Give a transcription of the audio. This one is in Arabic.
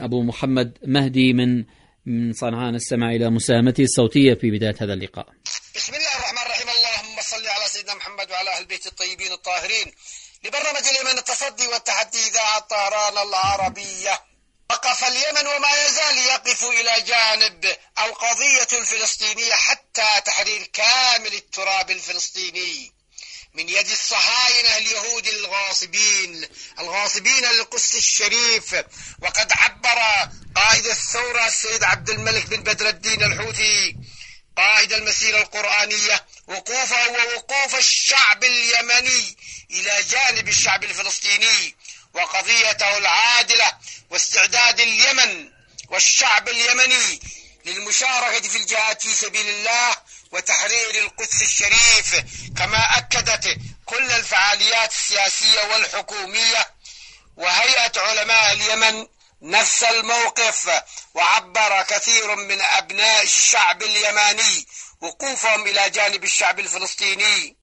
أبو محمد مهدي من صنعاء نستمع إلى مساهمته الصوتية في بداية هذا اللقاء. بسم الله الرحمن الرحيم. اللهم صل على سيدنا محمد وعلى أهل البيت الطيبين الطاهرين. لبرنامج اليمن التصدي والتحدي إذاعة طهران العربية. وقف اليمن وما يزال يقف إلى جانب القضية الفلسطينية حتى تحرير كامل التراب الفلسطيني من يد الصهاينة اليهود الغاصبين للقدس الشريف. وقد عبر قائد الثورة السيد عبد الملك بن بدر الدين الحوثي قائد المسيرة القرآنية وقوفه ووقوف الشعب اليمني إلى جانب الشعب الفلسطيني وقضيته العادلة واستعداد اليمن والشعب اليمني للمشاركة في الجهاد في سبيل الله وتحرير القدس الشريف. كما أكدت كل الفعاليات السياسية والحكومية وهيئة علماء اليمن نفس الموقف. وعبر كثير من أبناء الشعب اليماني وقوفهم إلى جانب الشعب الفلسطيني